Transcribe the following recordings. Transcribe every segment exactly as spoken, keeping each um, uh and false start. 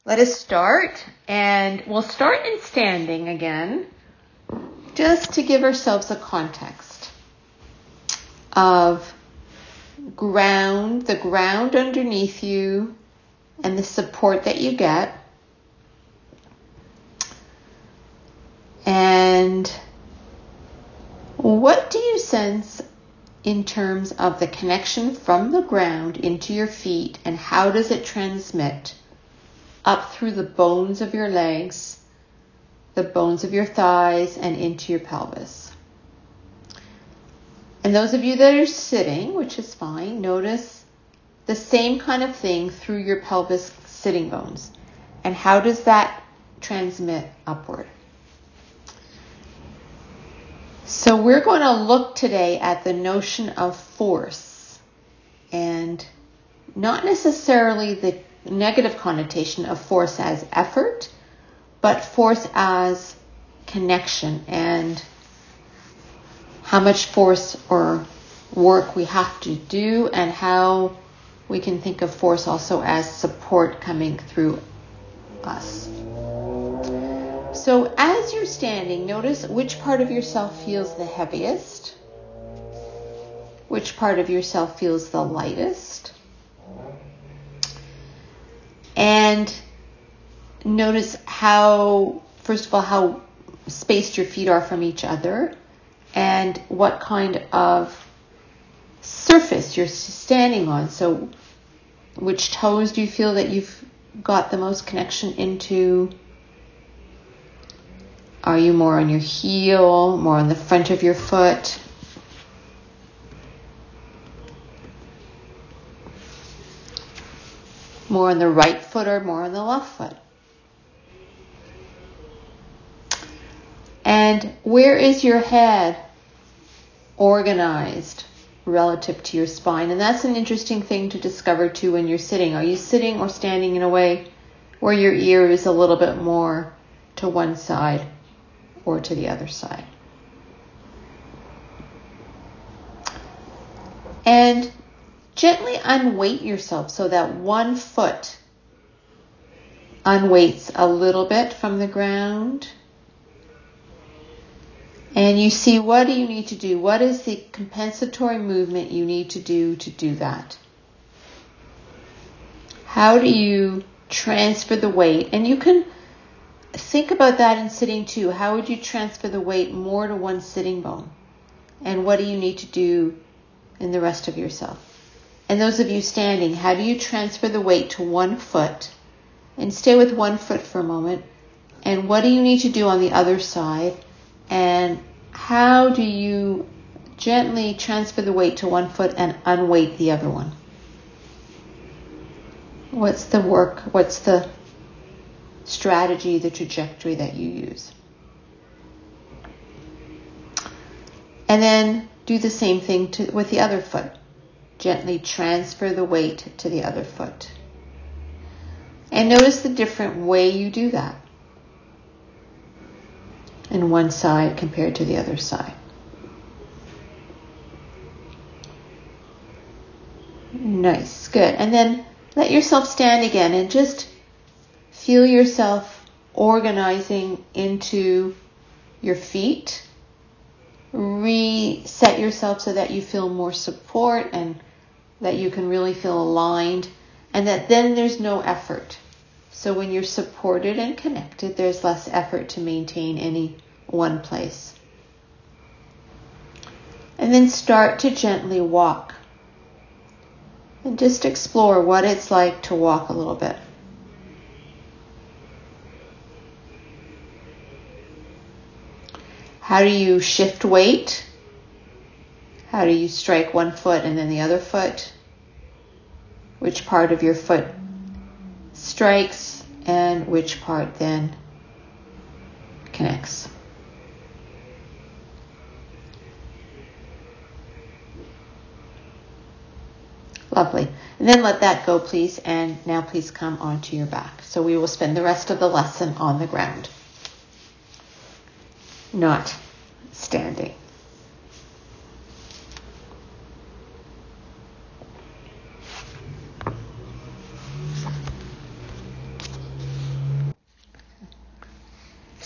Let us start, and we'll start in standing again, just to give ourselves a context of ground, the ground underneath you, and the support that you get. And what do you sense in terms of the connection from the ground into your feet, and how does it transmit up through the bones of your legs, the bones of your thighs, and into your pelvis? And those of you that are sitting, which is fine, notice the same kind of thing through your pelvis sitting bones. And how does that transmit upward? So we're going to look today at the notion of force, and not necessarily the negative connotation of force as effort, but force as connection, and how much force or work we have to do, and how we can think of force also as support coming through us. So as you're standing, notice which part of yourself feels the heaviest, which part of yourself feels the lightest. And notice how, first of all, how spaced your feet are from each other, and what kind of surface you're standing on. So which toes do you feel that you've got the most connection into? Are you more on your heel, more on the front of your foot? More on the right foot or more on the left foot? And where is your head organized relative to your spine? And that's an interesting thing to discover too when you're sitting. Are you sitting or standing in a way where your ear is a little bit more to one side or to the other side? And gently unweight yourself so that one foot unweights a little bit from the ground. And you see, what do you need to do? What is the compensatory movement you need to do to do that? How do you transfer the weight? And you can think about that in sitting too. How would you transfer the weight more to one sitting bone? And what do you need to do in the rest of yourself? And those of you standing, how do you transfer the weight to one foot? And stay with one foot for a moment. And what do you need to do on the other side? And how do you gently transfer the weight to one foot and unweight the other one? What's the work? What's the strategy, the trajectory that you use? And then do the same thing to, with the other foot. Gently transfer the weight to the other foot. And notice the different way you do that in one side compared to the other side. Nice, good. And then let yourself stand again and just feel yourself organizing into your feet. Reset yourself so that you feel more support and that you can really feel aligned, and that then there's no effort. So when you're supported and connected, there's less effort to maintain any one place. And then start to gently walk. And just explore what it's like to walk a little bit. How do you shift weight? How do you strike one foot and then the other foot? Which part of your foot strikes and which part then connects? Lovely. And then let that go, please. And now please come onto your back. So we will spend the rest of the lesson on the ground, not standing.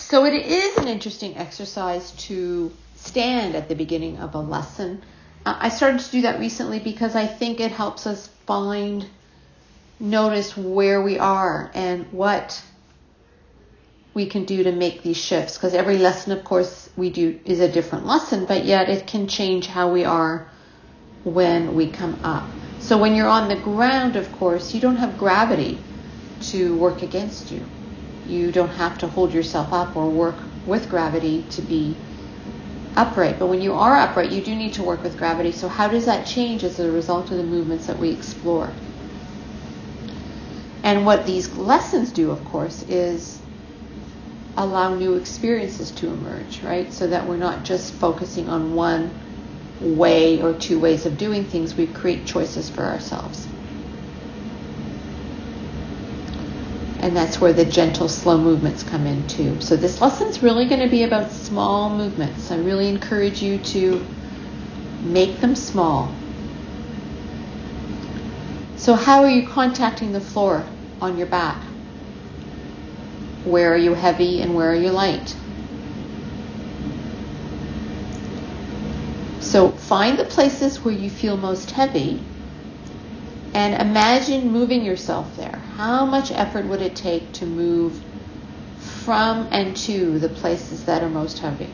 So it is an interesting exercise to stand at the beginning of a lesson. Uh, I started to do that recently because I think it helps us find, notice where we are and what we can do to make these shifts. Because every lesson, of course, we do is a different lesson, but yet it can change how we are when we come up. So when you're on the ground, of course, you don't have gravity to work against you. You don't have to hold yourself up or work with gravity to be upright. But when you are upright, you do need to work with gravity. So how does that change as a result of the movements that we explore? And what these lessons do, of course, is allow new experiences to emerge, right? So that we're not just focusing on one way or two ways of doing things. We create choices for ourselves. And that's where the gentle, slow movements come in too. So this lesson's really going to be about small movements. I really encourage you to make them small. So how are you contacting the floor on your back? Where are you heavy and where are you light? So find the places where you feel most heavy and imagine moving yourself there. How much effort would it take to move from and to the places that are most heavy?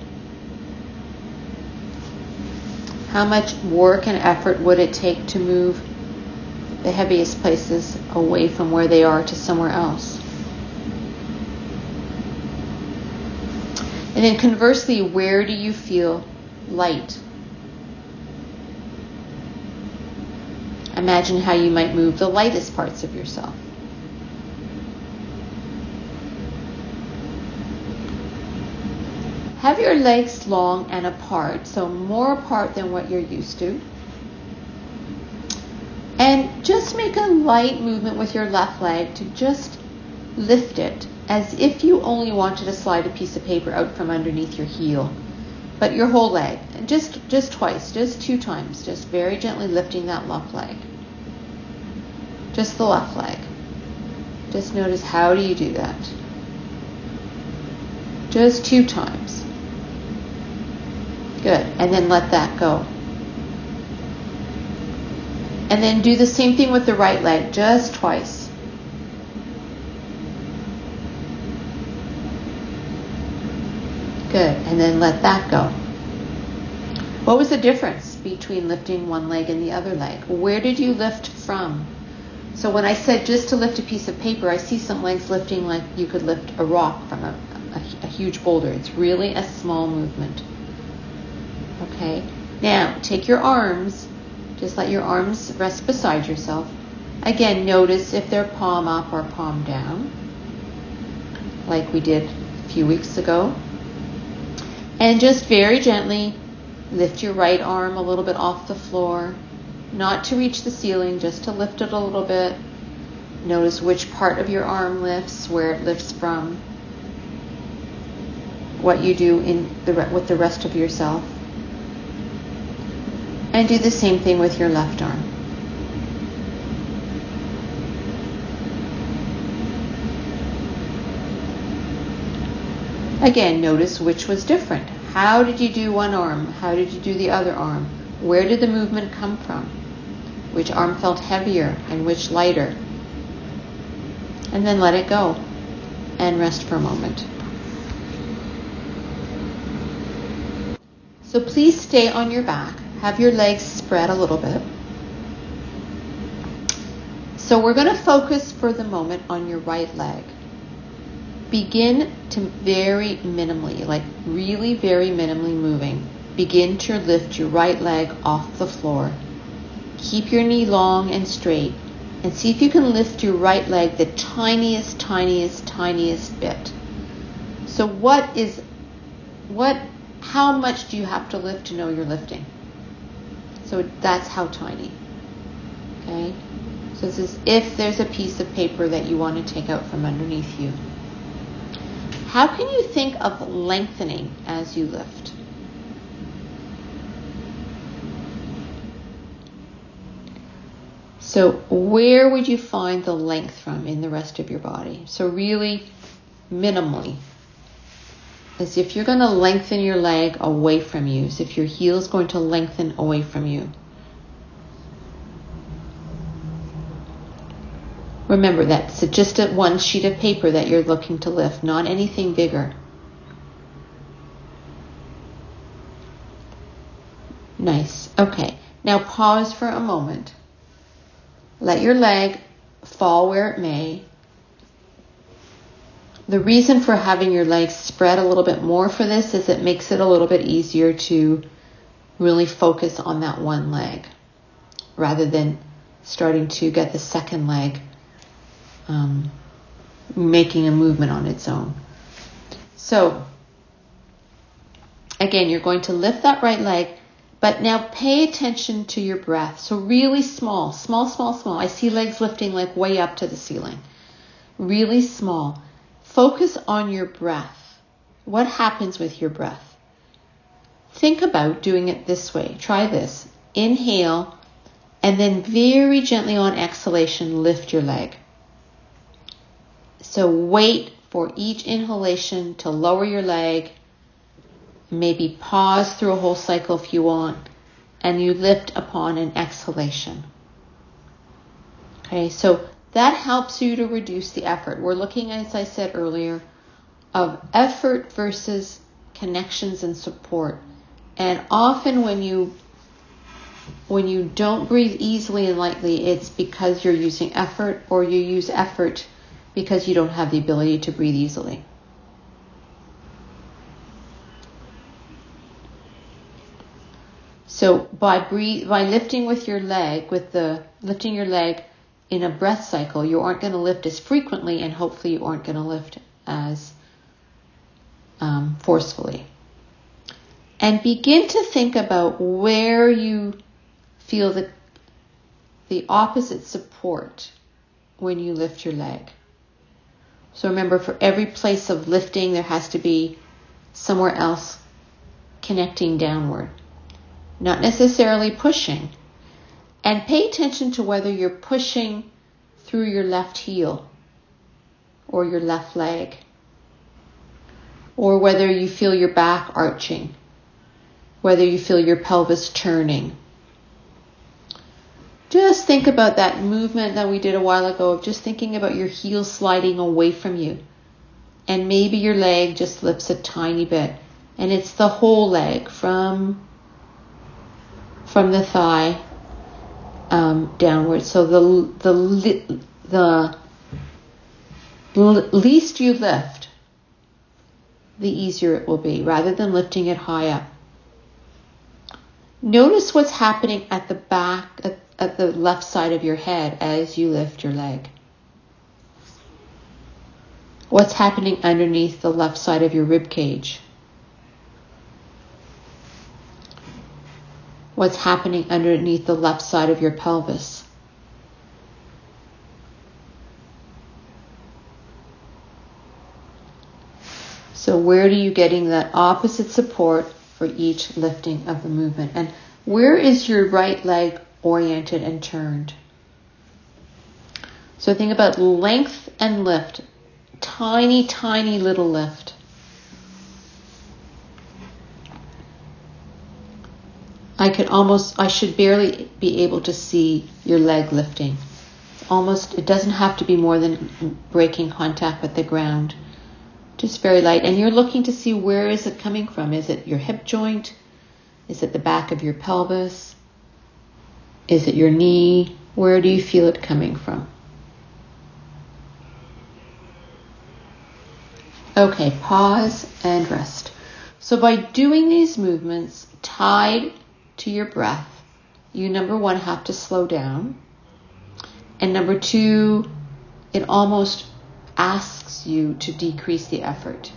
How much work and effort would it take to move the heaviest places away from where they are to somewhere else? And then conversely, where do you feel light? Imagine how you might move the lightest parts of yourself. Have your legs long and apart, so more apart than what you're used to. And just make a light movement with your left leg to just lift it as if you only wanted to slide a piece of paper out from underneath your heel. But your whole leg, just just twice, just two times, just very gently lifting that left leg. Just the left leg. Just notice, how do you do that? Just two times. Good. And then let that go. And then do the same thing with the right leg, just twice. Good. And then let that go. What was the difference between lifting one leg and the other leg? Where did you lift from? So when I said just to lift a piece of paper, I see some legs lifting like you could lift a rock from a, a, a huge boulder. It's really a small movement. Okay. Now, take your arms. Just let your arms rest beside yourself. Again, notice if they're palm up or palm down, like we did a few weeks ago. And just very gently lift your right arm a little bit off the floor, not to reach the ceiling, just to lift it a little bit. Notice which part of your arm lifts, where it lifts from, what you do in the with the rest of yourself. And do the same thing with your left arm. Again, notice which was different. How did you do one arm? How did you do the other arm? Where did the movement come from? Which arm felt heavier and which lighter? And then let it go and rest for a moment. So please stay on your back. Have your legs spread a little bit. So we're going to focus for the moment on your right leg. Begin to very minimally, like really very minimally moving. Begin to lift your right leg off the floor. Keep your knee long and straight. And see if you can lift your right leg the tiniest, tiniest, tiniest bit. So what is, what, how much do you have to lift to know you're lifting? So that's how tiny. Okay? So it's as if there's a piece of paper that you want to take out from underneath you. How can you think of lengthening as you lift? So where would you find the length from in the rest of your body? So really minimally. as if you're going to lengthen your leg away from you, as if your heel is going to lengthen away from you. Remember, that's just a one sheet of paper that you're looking to lift, not anything bigger. Nice. Okay. Now pause for a moment. Let your leg fall where it may. The reason for having your legs spread a little bit more for this is it makes it a little bit easier to really focus on that one leg rather than starting to get the second leg um, making a movement on its own. So again, you're going to lift that right leg, but now pay attention to your breath. So really small, small, small, small. I see legs lifting like way up to the ceiling. Really small. Focus on your breath. What happens with your breath? Think about doing it this way. Try this. Inhale, and then very gently on exhalation, lift your leg. So wait for each inhalation to lower your leg. Maybe pause through a whole cycle if you want, and you lift upon an exhalation. Okay, so that helps you to reduce the effort. We're looking, as I said earlier, of effort versus connections and support. And often when you when you don't breathe easily and lightly, it's because you're using effort, or you use effort because you don't have the ability to breathe easily. So by breathe, by lifting with your leg, with the lifting your leg in a breath cycle, you aren't going to lift as frequently, and hopefully you aren't going to lift as um, forcefully. And begin to think about where you feel the the opposite support when you lift your leg. So remember, for every place of lifting, there has to be somewhere else connecting downward. Not necessarily pushing. And pay attention to whether you're pushing through your left heel or your left leg, or whether you feel your back arching, whether you feel your pelvis turning. Just think about that movement that we did a while ago of just thinking about your heel sliding away from you. And maybe your leg just lifts a tiny bit. And it's the whole leg from, from the thigh um, downward. So the, the, the, the least you lift, the easier it will be, rather than lifting it high up. Notice what's happening at the back, at, at the left side of your head as you lift your leg. What's happening underneath the left side of your rib cage? What's happening underneath the left side of your pelvis? So where are you getting that opposite support for each lifting of the movement? And where is your right leg oriented and turned? So think about length and lift. Tiny, tiny little lift. I could almost, I should barely be able to see your leg lifting. It's almost, it doesn't have to be more than breaking contact with the ground. Just very light. And you're looking to see, where is it coming from? Is it your hip joint? Is it the back of your pelvis? Is it your knee? Where do you feel it coming from? Okay, pause and rest. So by doing these movements tied to your breath, you, number one, have to slow down. And number two, it almost asks you to decrease the effort.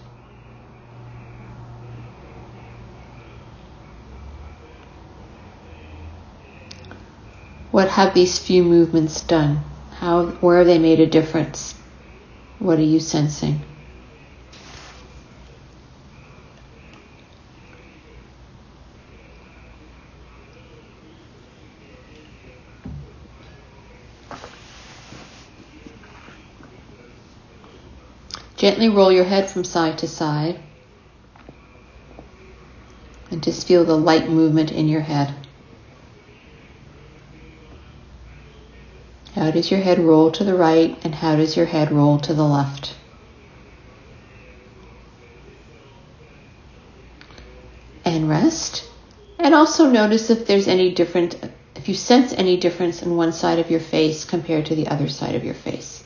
What have these few movements done? How, where have they made a difference? What are you sensing? Gently roll your head from side to side. And just feel the light movement in your head. How does your head roll to the right and how does your head roll to the left? And rest. And also notice if there's any different, if you sense any difference in one side of your face compared to the other side of your face.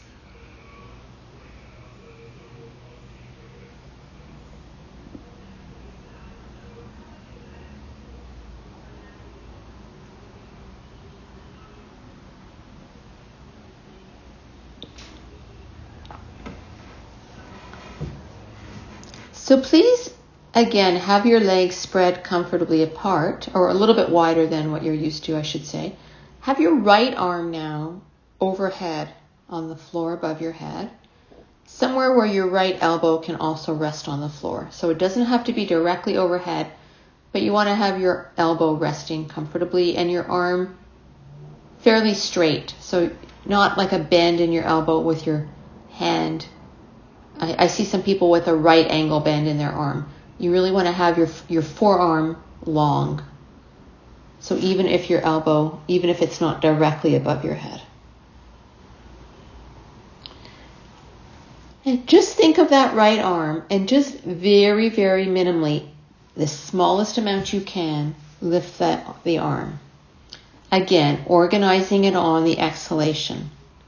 So please, again, have your legs spread comfortably apart, or a little bit wider than what you're used to, I should say. Have your right arm now overhead on the floor above your head, somewhere where your right elbow can also rest on the floor. So it doesn't have to be directly overhead, but you want to have your elbow resting comfortably and your arm fairly straight. So not like a bend in your elbow with your hand. I, I see some people with a right angle bend in their arm. You really want to have your your forearm long. So even if your elbow, even if it's not directly above your head. And just think of that right arm and just very, very minimally, the smallest amount you can, lift that the arm. Again, organizing it on the exhalation.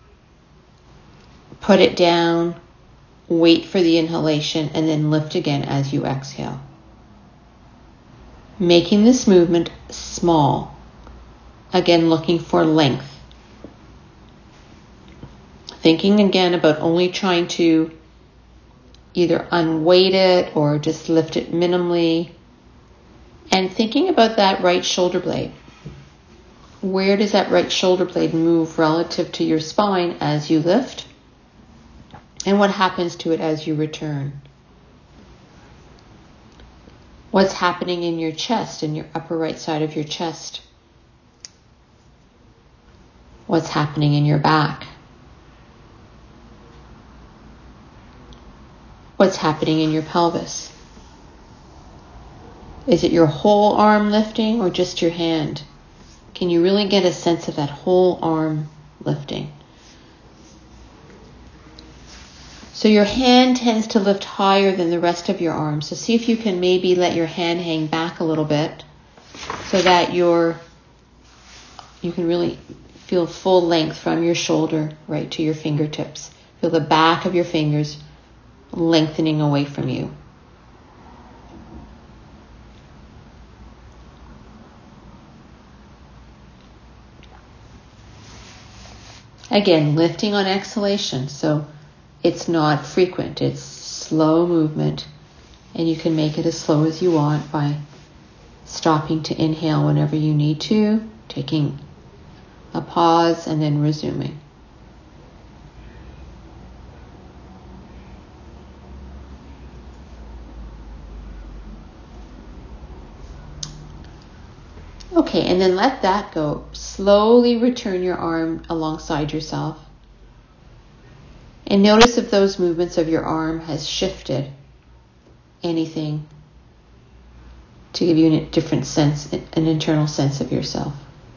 Put it down, wait for the inhalation, and then lift again as you exhale. Making this movement small. Again, looking for length. Thinking again about only trying to either unweight it or just lift it minimally. And thinking about that right shoulder blade. Where does that right shoulder blade move relative to your spine as you lift? And what happens to it as you return? What's happening in your chest, in your upper right side of your chest? What's happening in your back? What's happening in your pelvis? Is it your whole arm lifting or just your hand? Can you really get a sense of that whole arm lifting? So your hand tends to lift higher than the rest of your arm. So see if you can maybe let your hand hang back a little bit so that your you can really feel full length from your shoulder right to your fingertips. Feel the back of your fingers lengthening away from you. Again, lifting on exhalation. So it's not frequent. It's slow movement. And you can make it as slow as you want by stopping to inhale whenever you need to, taking a pause, and then resuming. Okay, and then let that go. Slowly return your arm alongside yourself. And notice if those movements of your arm has shifted anything to give you a different sense, an internal sense of yourself.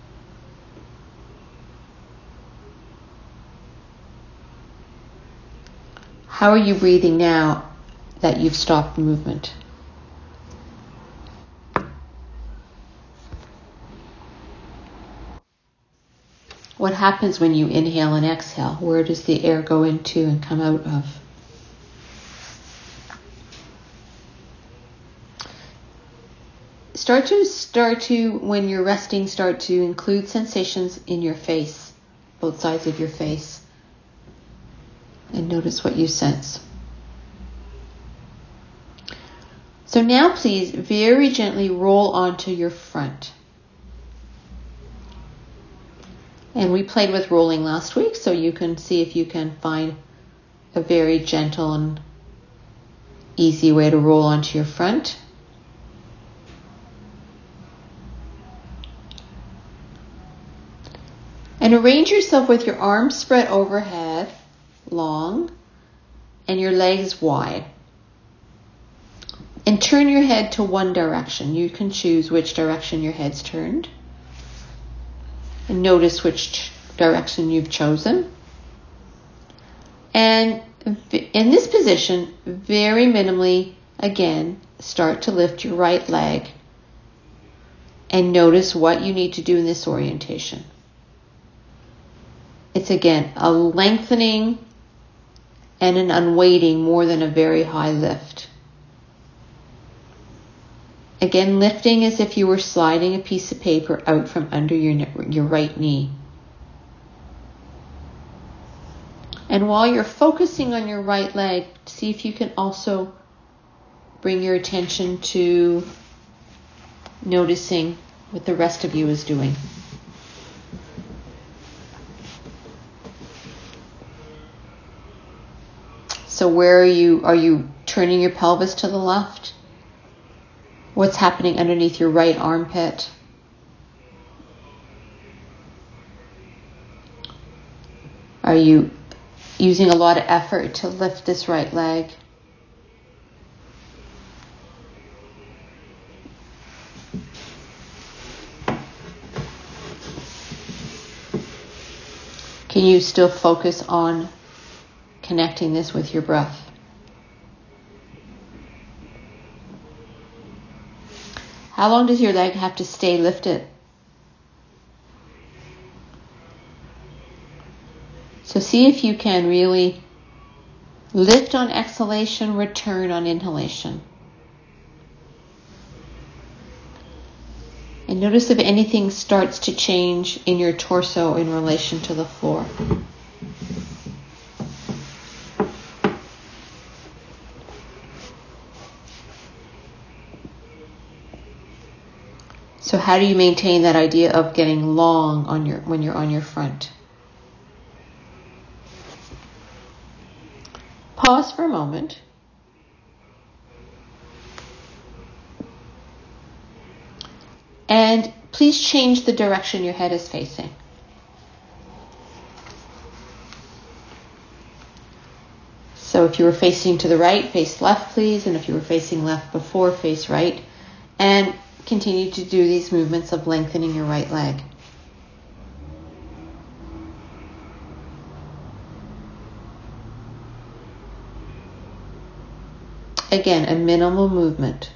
How are you breathing now that you've stopped the movement? What happens when you inhale and exhale? Where does the air go into and come out of? Start to, start to, when you're resting, start to include sensations in your face, both sides of your face. And notice what you sense. So now please very gently roll onto your front. And we played with rolling last week, so you can see if you can find a very gentle and easy way to roll onto your front. And arrange yourself with your arms spread overhead, long, and your legs wide. And turn your head to one direction. You can choose which direction your head's turned. And notice which direction you've chosen. And in this position, very minimally, again, start to lift your right leg and notice what you need to do in this orientation. It's again a lengthening and an unweighting more than a very high lift. Again, lifting as if you were sliding a piece of paper out from under your, your right knee. And while you're focusing on your right leg, see if you can also bring your attention to noticing what the rest of you is doing. So where are you? Are you turning your pelvis to the left? What's happening underneath your right armpit? Are you using a lot of effort to lift this right leg? Can you still focus on connecting this with your breath? How long does your leg have to stay lifted? So see if you can really lift on exhalation, return on inhalation. And notice if anything starts to change in your torso in relation to the floor. So how do you maintain that idea of getting long on your when you're on your front? Pause for a moment. And please change the direction your head is facing. So if you were facing to the right, face left, please. And if you were facing left before, face right. And continue to do these movements of lengthening your right leg. Again, a minimal movement.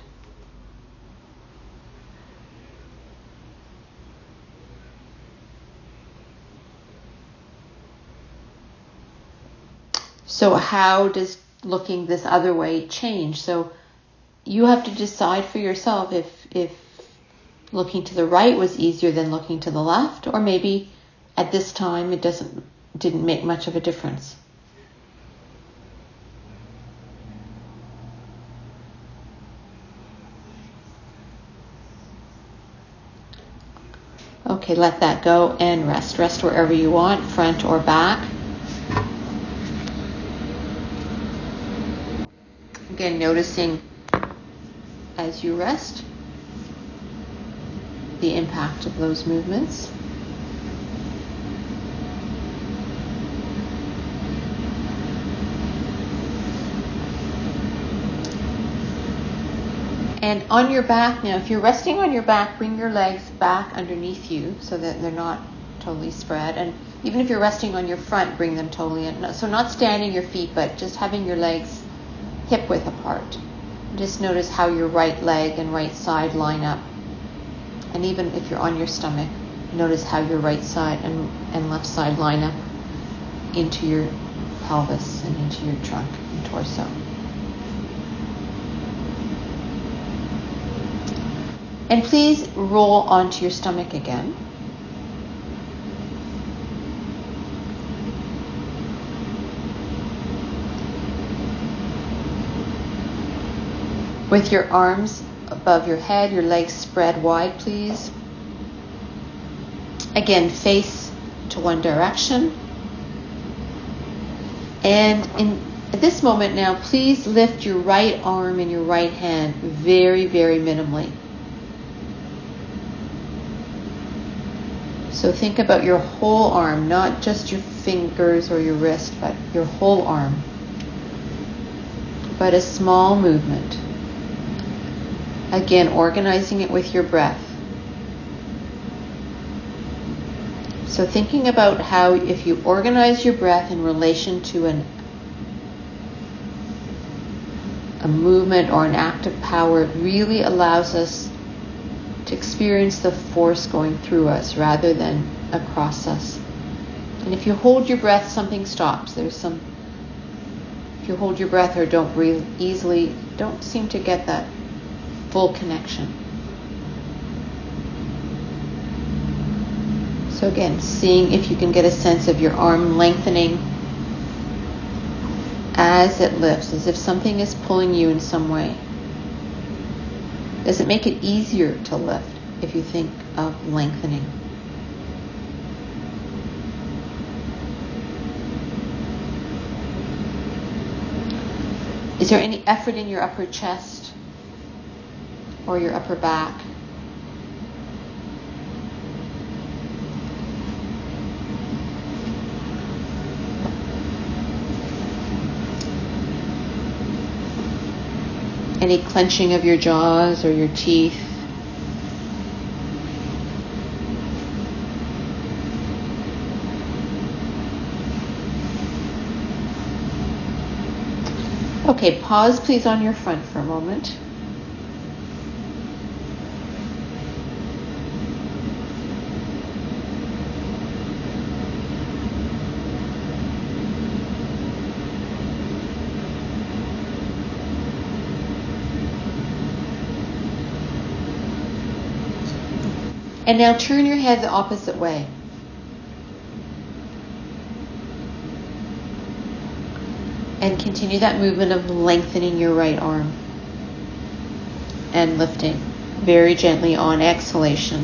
So how does looking this other way change? So you have to decide for yourself if if looking to the right was easier than looking to the left, or maybe at this time it doesn't didn't make much of a difference. Okay, let that go and rest. Rest wherever you want, front or back. Again, noticing as you rest the impact of those movements. And on your back now, if you're resting on your back, bring your legs back underneath you so that they're not totally spread. And even if you're resting on your front, bring them totally in. So not standing your feet, but just having your legs hip width apart. Just notice how your right leg and right side line up. And even if you're on your stomach, notice how your right side and, and left side line up into your pelvis and into your trunk and torso. And please roll onto your stomach again. With your arms above your head, your legs spread wide, please. Again, face to one direction. And in at this moment now, please lift your right arm and your right hand very, very minimally. So think about your whole arm, not just your fingers or your wrist, but your whole arm. But a small movement. Again, organizing it with your breath. So thinking about how if you organize your breath in relation to an, a movement or an act of power, it really allows us to experience the force going through us rather than across us. And if you hold your breath, something stops. There's some, if you hold your breath or don't breathe easily, don't seem to get that full connection. So again, seeing if you can get a sense of your arm lengthening as it lifts, as if something is pulling you in some way. Does it make it easier to lift if you think of lengthening? Is there any effort in your upper chest or your upper back? Any clenching of your jaws or your teeth? Okay, pause please on your front for a moment. And now turn your head the opposite way. And continue that movement of lengthening your right arm and lifting very gently on exhalation.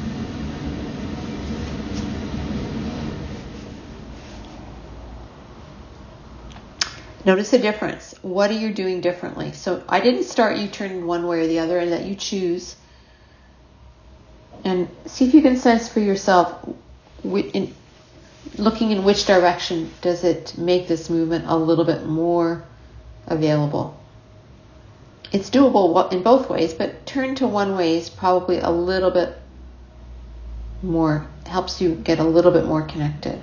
Notice the difference. What are you doing differently? So I didn't start you turning one way or the other. I let you choose. And see if you can sense for yourself, in, looking in which direction does it make this movement a little bit more available. It's doable in both ways, but turn to one way is probably a little bit more, helps you get a little bit more connected.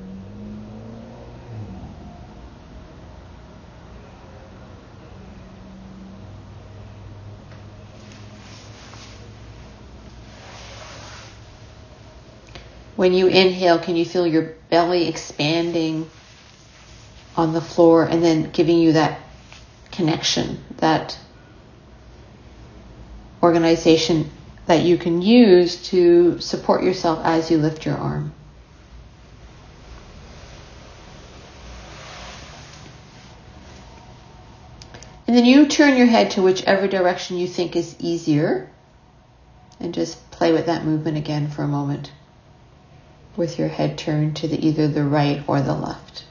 When you inhale, can you feel your belly expanding on the floor and then giving you that connection, that organization that you can use to support yourself as you lift your arm? And then you turn your head to whichever direction you think is easier and just play with that movement again for a moment, with your head turned to the, either the right or the left.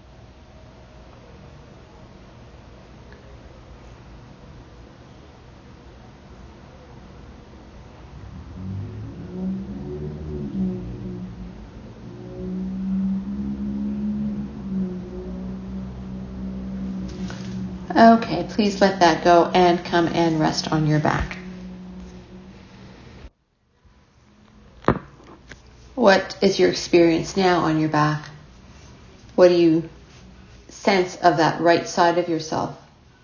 Okay, please let that go and come and rest on your back. What is your experience now on your back? What do you sense of that right side of yourself?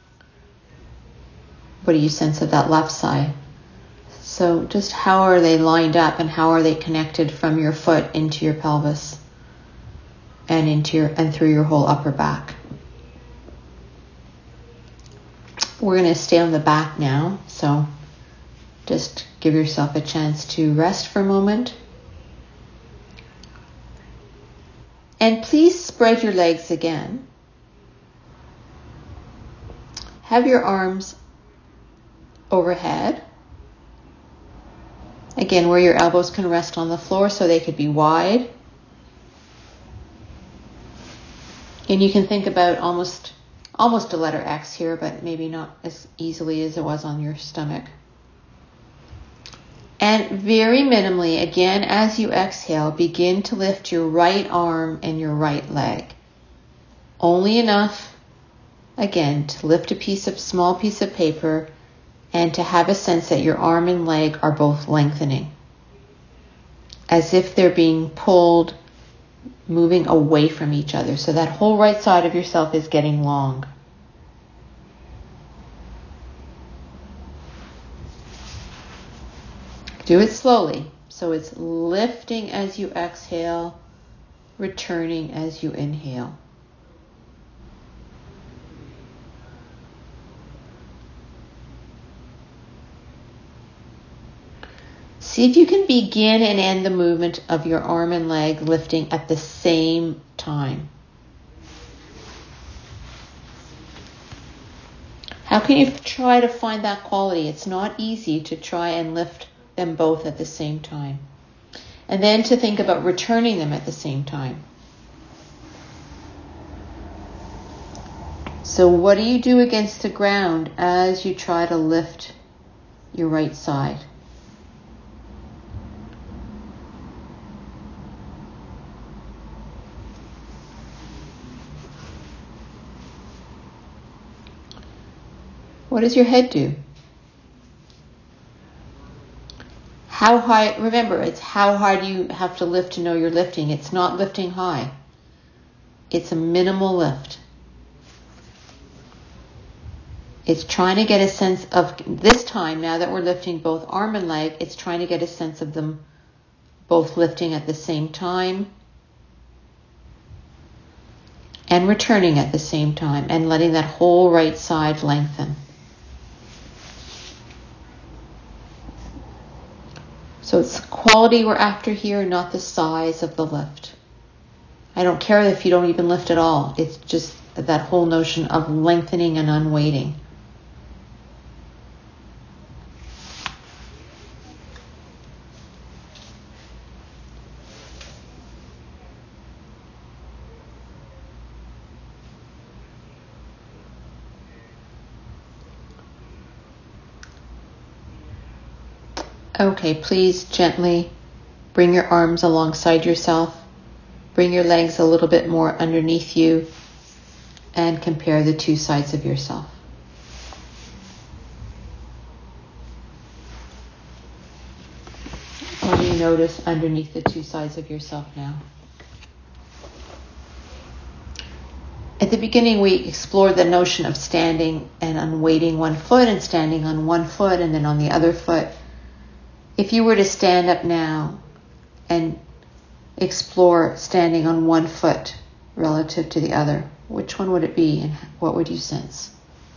What do you sense of that left side? So just how are they lined up and how are they connected from your foot into your pelvis and into your and through your whole upper back? We're going to stay on the back now, so just give yourself a chance to rest for a moment. And please spread your legs again. Have your arms overhead. Again, where your elbows can rest on the floor so they could be wide. And you can think about almost almost a letter X here, but maybe not as easily as it was on your stomach. And very minimally, again, as you exhale, begin to lift your right arm and your right leg. Only enough, again, to lift a piece of small piece of paper and to have a sense that your arm and leg are both lengthening, as if they're being pulled, moving away from each other. So that whole right side of yourself is getting long. Do it slowly. So it's lifting as you exhale, returning as you inhale. See if you can begin and end the movement of your arm and leg lifting at the same time. How can you try to find that quality? It's not easy to try and lift them both at the same time. And then to think about returning them at the same time. So what do you do against the ground as you try to lift your right side? What does your head do? How high, remember, it's how high do you have to lift to know you're lifting. It's not lifting high. It's a minimal lift. It's trying to get a sense of, this time, now that we're lifting both arm and leg, it's trying to get a sense of them both lifting at the same time and returning at the same time and letting that whole right side lengthen. So it's the quality we're after here, not the size of the lift. I don't care if you don't even lift at all. It's just that whole notion of lengthening and unweighting. Okay, please gently bring your arms alongside yourself. Bring your legs a little bit more underneath you and compare the two sides of yourself. What do you notice underneath the two sides of yourself now? At the beginning, we explored the notion of standing and unweighting one foot and standing on one foot and then on the other foot. If you were to stand up now and explore standing on one foot relative to the other, which one would it be and what would you sense?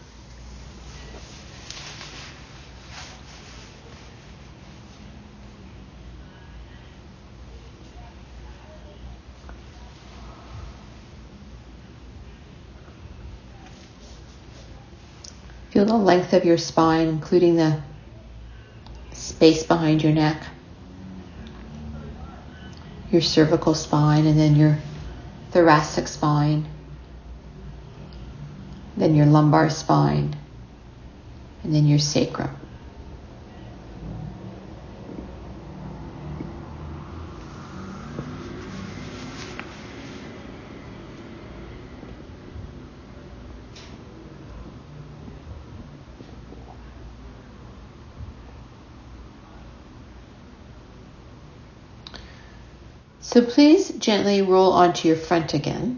Feel the length of your spine, including the space behind your neck, your cervical spine, and then your thoracic spine, then your lumbar spine, and then your sacrum. So please gently roll onto your front again.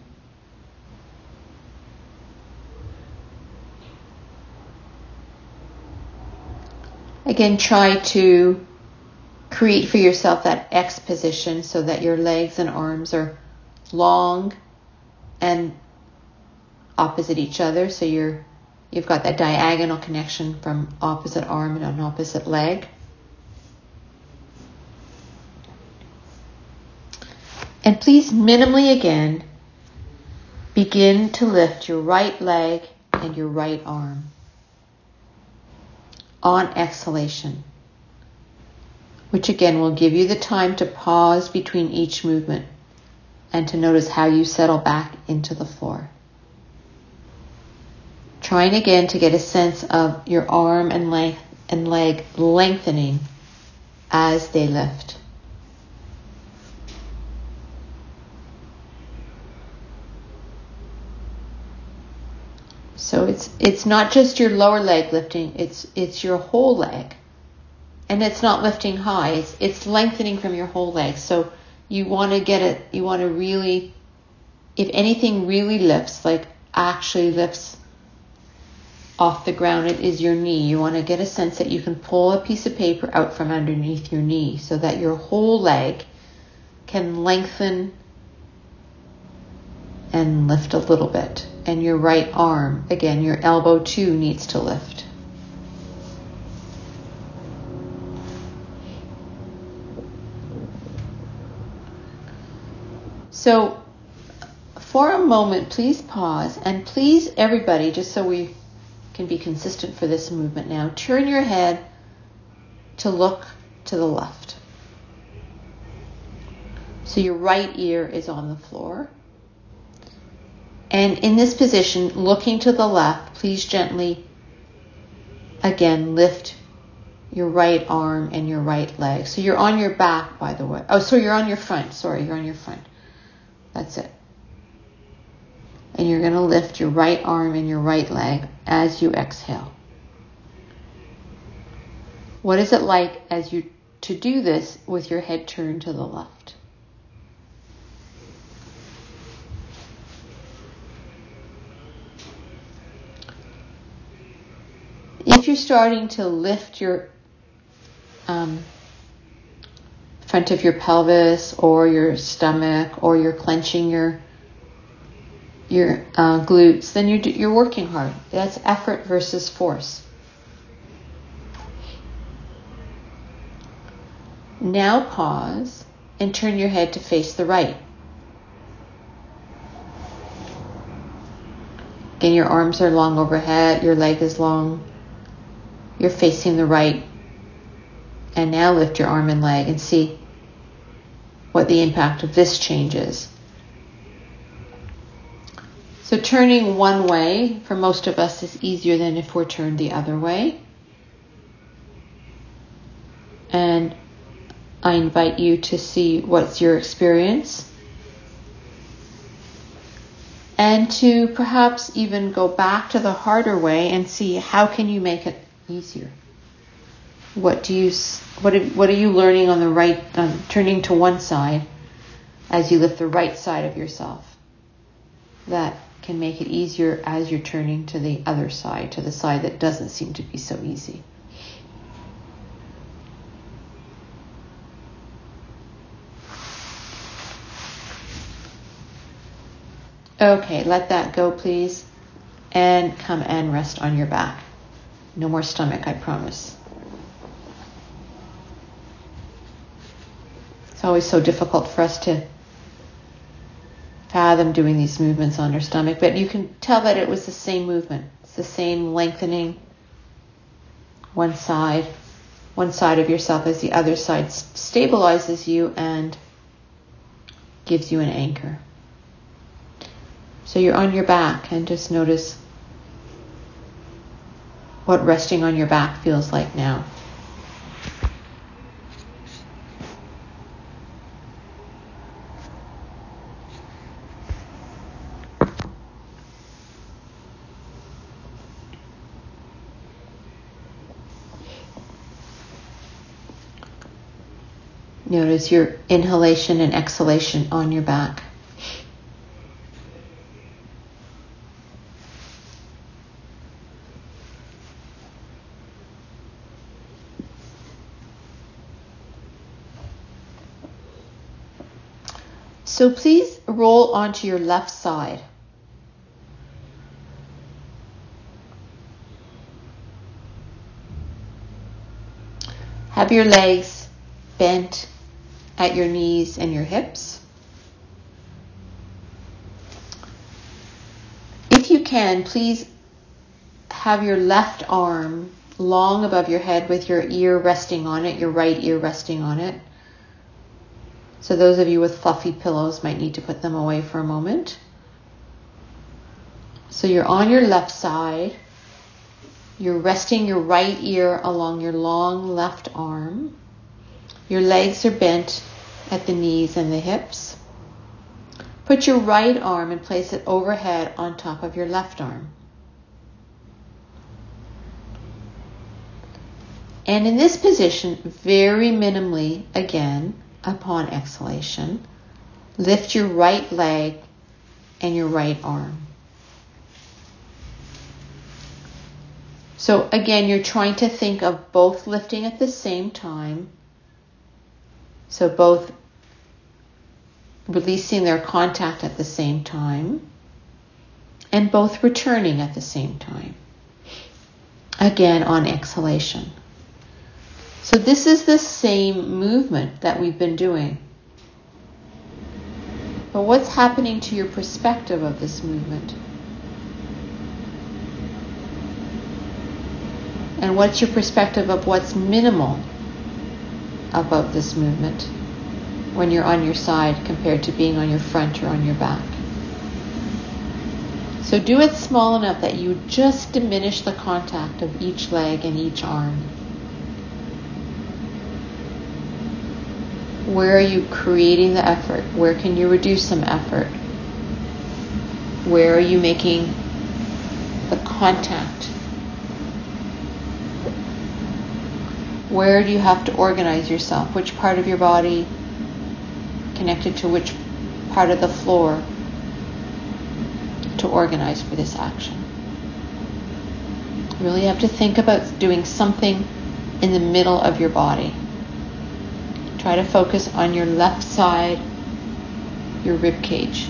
Again, try to create for yourself that X position so that your legs and arms are long and opposite each other. So you're, you've got that diagonal connection from opposite arm and an opposite leg. And please minimally again, begin to lift your right leg and your right arm on exhalation, which again will give you the time to pause between each movement and to notice how you settle back into the floor. Trying again to get a sense of your arm and leg, and leg lengthening as they lift. So it's it's not just your lower leg lifting, it's it's your whole leg. And it's not lifting high, it's it's lengthening from your whole leg. So you want to get it, you want to really, if anything really lifts, like actually lifts off the ground, it is your knee. You want to get a sense that you can pull a piece of paper out from underneath your knee so that your whole leg can lengthen and lift a little bit. And your right arm, again, your elbow too needs to lift. So for a moment, please pause, and please, everybody, just so we can be consistent for this movement now, turn your head to look to the left. So your right ear is on the floor. And in this position, looking to the left, please gently, again, lift your right arm and your right leg. So you're on your back, by the way. Oh, so you're on your front. Sorry, you're on your front. That's it. And you're going to lift your right arm and your right leg as you exhale. What is it like as you to do this with your head turned to the left? If you're starting to lift your um, front of your pelvis or your stomach, or you're clenching your your uh, glutes, then you're, you're working hard. That's effort versus force. Now pause and turn your head to face the right. Again, your arms are long overhead, your leg is long. You're facing the right. And now lift your arm and leg and see what the impact of this change is. So turning one way for most of us is easier than if we're turned the other way. And I invite you to see what's your experience. And to perhaps even go back to the harder way and see how can you make it easier. What do you what are, what are you learning on the right, um, turning to one side as you lift the right side of yourself? That can make it easier as you're turning to the other side, to the side that doesn't seem to be so easy. Okay, let that go, please. And come and rest on your back. No more stomach, I promise. It's always so difficult for us to fathom doing these movements on our stomach, but you can tell that it was the same movement. It's the same lengthening one side, one side of yourself as the other side stabilizes you and gives you an anchor. So you're on your back, and just notice what resting on your back feels like now. Notice your inhalation and exhalation on your back. So please roll onto your left side. Have your legs bent at your knees and your hips. If you can, please have your left arm long above your head with your ear resting on it, your right ear resting on it. So those of you with fluffy pillows might need to put them away for a moment. So you're on your left side. You're resting your right ear along your long left arm. Your legs are bent at the knees and the hips. Put your right arm and place it overhead on top of your left arm. And in this position, very minimally, again, upon exhalation, lift your right leg and your right arm. So again, you're trying to think of both lifting at the same time. So both releasing their contact at the same time and both returning at the same time. Again, on exhalation. So this is the same movement that we've been doing. But what's happening to your perspective of this movement? And what's your perspective of what's minimal about this movement when you're on your side compared to being on your front or on your back? So do it small enough that you just diminish the contact of each leg and each arm. Where are you creating the effort? Where can you reduce some effort? Where are you making the contact? Where do you have to organize yourself? Which part of your body connected to which part of the floor to organize for this action? You really have to think about doing something in the middle of your body. Try to focus on your left side, your rib cage.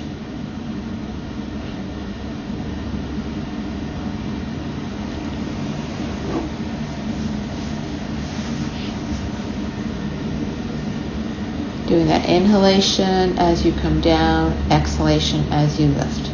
Doing that inhalation as you come down, exhalation as you lift.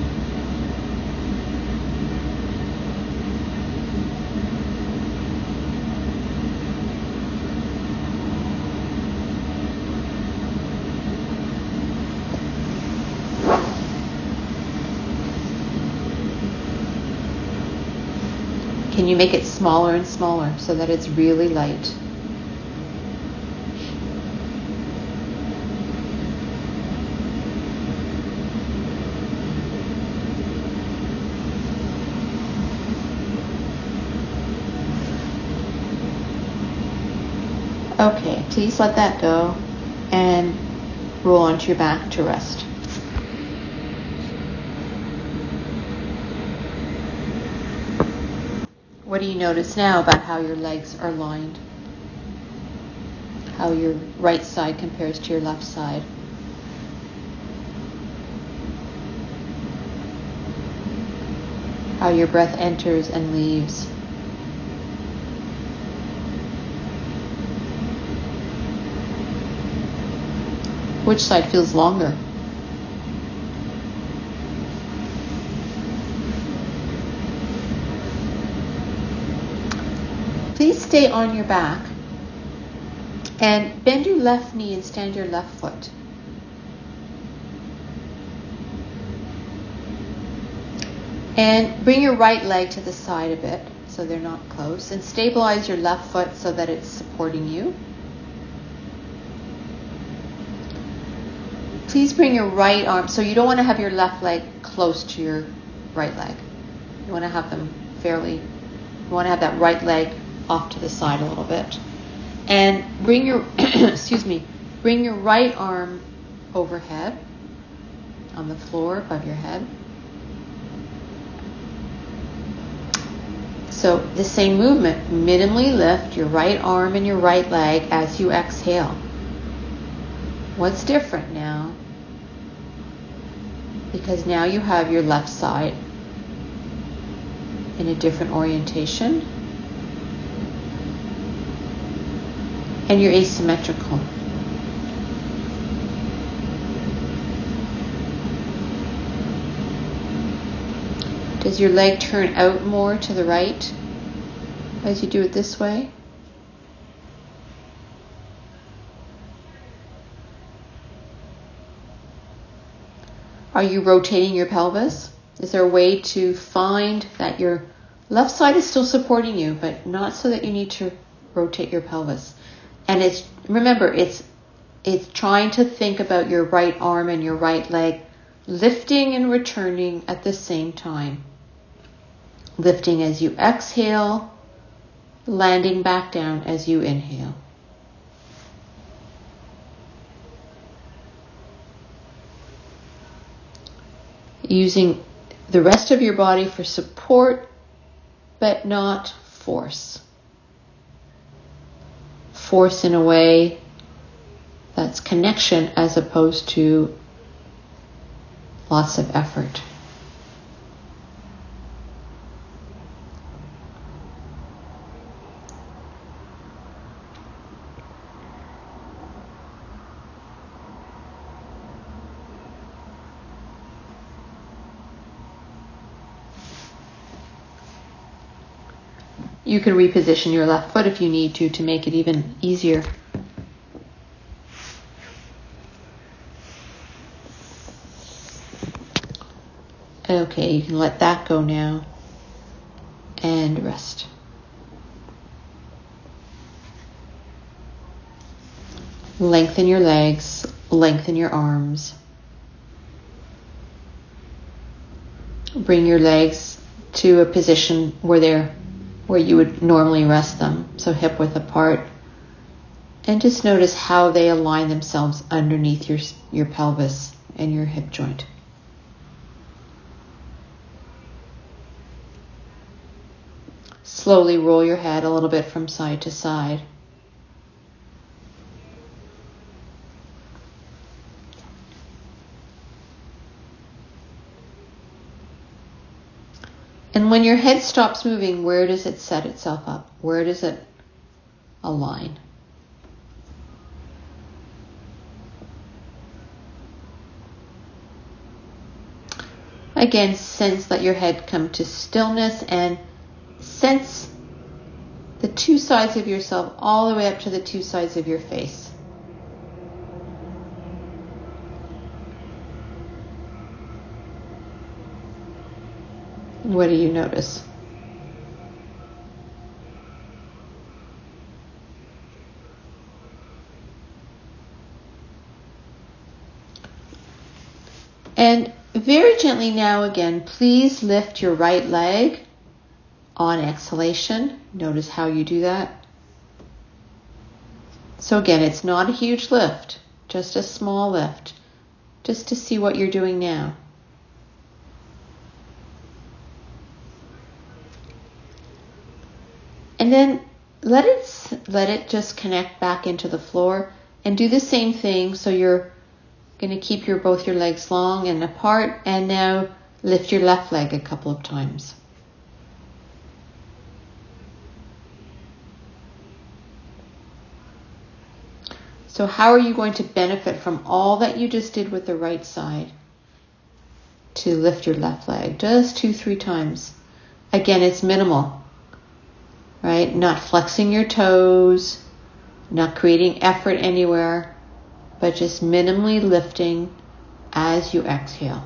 Can you make it smaller and smaller so that it's really light? Okay, please let that go and roll onto your back to rest. What do you notice now about how your legs are lined? How your right side compares to your left side? How your breath enters and leaves? Which side feels longer? Please stay on your back and bend your left knee and stand your left foot. And bring your right leg to the side a bit so they're not close, and stabilize your left foot so that it's supporting you. Please bring your right arm, so you don't want to have your left leg close to your right leg. You want to have them fairly, you want to have that right leg off to the side a little bit. And bring your, excuse me, bring your right arm overhead on the floor above your head. So the same movement, minimally lift your right arm and your right leg as you exhale. What's different now? Because now you have your left side in a different orientation. And you're asymmetrical. Does your leg turn out more to the right as you do it this way? Are you rotating your pelvis? Is there a way to find that your left side is still supporting you, but not so that you need to rotate your pelvis? And it's, remember, it's it's trying to think about your right arm and your right leg lifting and returning at the same time. Lifting as you exhale, landing back down as you inhale. Using the rest of your body for support, but not force. Force in a way that's connection as opposed to lots of effort. You can reposition your left foot if you need to, to make it even easier. Okay, you can let that go now and rest. Lengthen your legs, lengthen your arms. Bring your legs to a position where they're where you would normally rest them, so hip width apart. And just notice how they align themselves underneath your, your pelvis and your hip joint. Slowly roll your head a little bit from side to side. And when your head stops moving, where does it set itself up? Where does it align? Again, sense let your head come to stillness and sense the two sides of yourself all the way up to the two sides of your face. What do you notice? And very gently now again, please lift your right leg on exhalation. Notice how you do that. So again, it's not a huge lift, just a small lift, just to see what you're doing now. And then let it let it just connect back into the floor and do the same thing. So you're going to keep your both your legs long and apart, and now lift your left leg a couple of times. So how are you going to benefit from all that you just did with the right side to lift your left leg? Just two, three times. Again, it's minimal. Right? Not flexing your toes, not creating effort anywhere, but just minimally lifting as you exhale.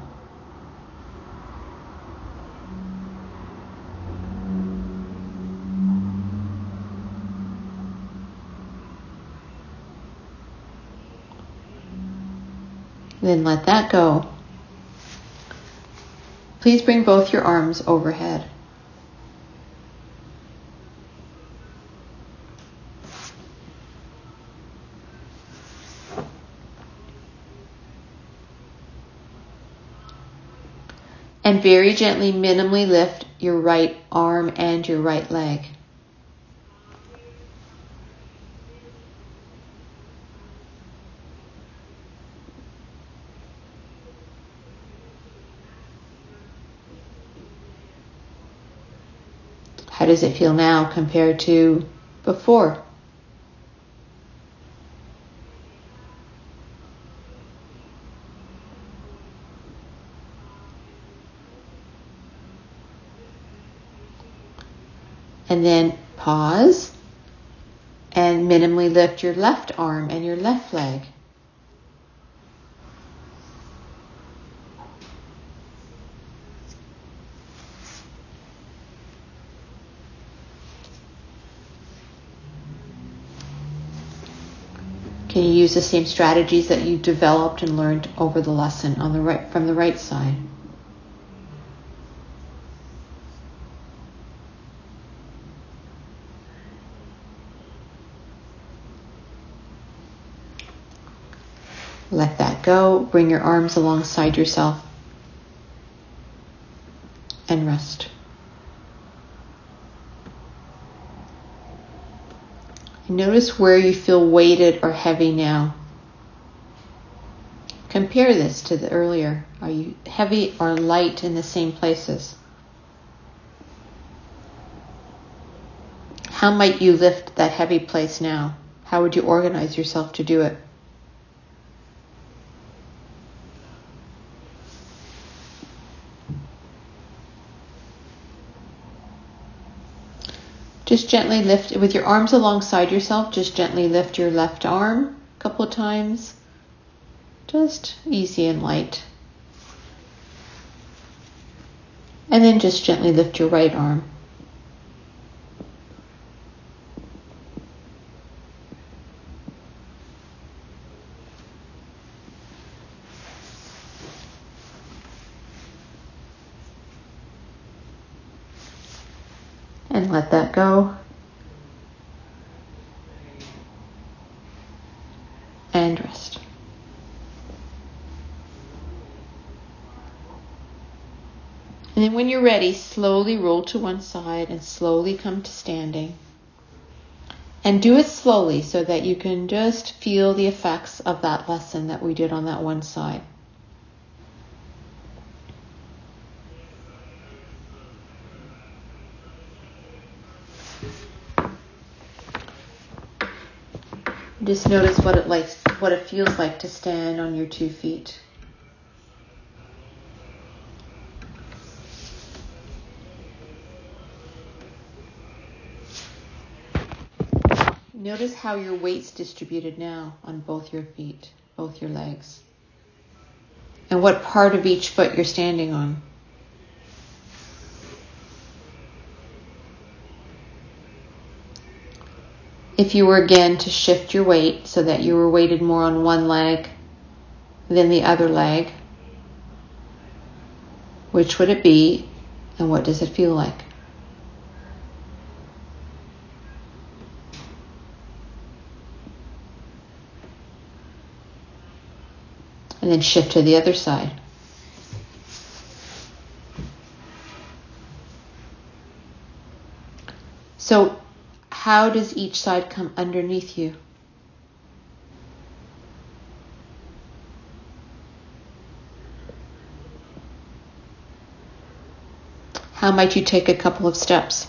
Then let that go. Please bring both your arms overhead. And very gently, minimally lift your right arm and your right leg. How does it feel now compared to before? And then pause and minimally lift your left arm and your left leg. Can you use the same strategies that you developed and learned over the lesson on the right from the right side? Let that go. Bring your arms alongside yourself and rest. And notice where you feel weighted or heavy now. Compare this to the earlier. Are you heavy or light in the same places? How might you lift that heavy place now? How would you organize yourself to do it? Just gently lift, with your arms alongside yourself, just gently lift your left arm a couple of times. Just easy and light. And then just gently lift your right arm. And let that go. And rest. And then when you're ready, slowly roll to one side and slowly come to standing. And do it slowly so that you can just feel the effects of that lesson that we did on that one side. Just notice what it likes, what it feels like to stand on your two feet. Notice how your weight's distributed now on both your feet, both your legs. And what part of each foot you're standing on. If you were again to shift your weight so that you were weighted more on one leg than the other leg, which would it be and what does it feel like? And then shift to the other side. So how does each side come underneath you? How might you take a couple of steps?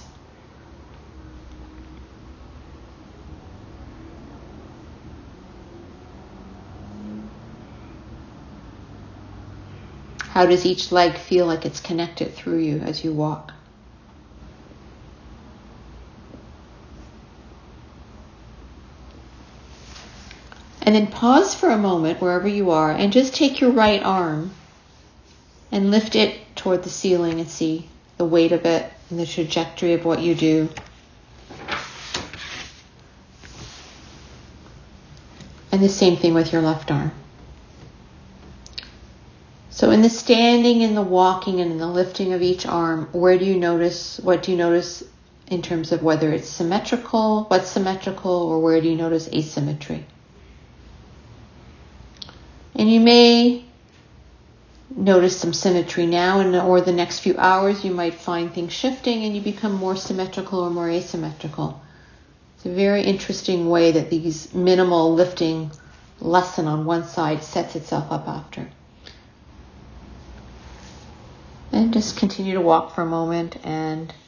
How does each leg feel like it's connected through you as you walk? And then pause for a moment wherever you are and just take your right arm and lift it toward the ceiling and see the weight of it and the trajectory of what you do. And the same thing with your left arm. So in the standing and the walking and in the lifting of each arm, where do you notice, what do you notice in terms of whether it's symmetrical, what's symmetrical, or where do you notice asymmetry? And you may notice some symmetry now, and or the next few hours you might find things shifting and you become more symmetrical or more asymmetrical. It's a very interesting way that these minimal lifting lesson on one side sets itself up after. And just continue to walk for a moment and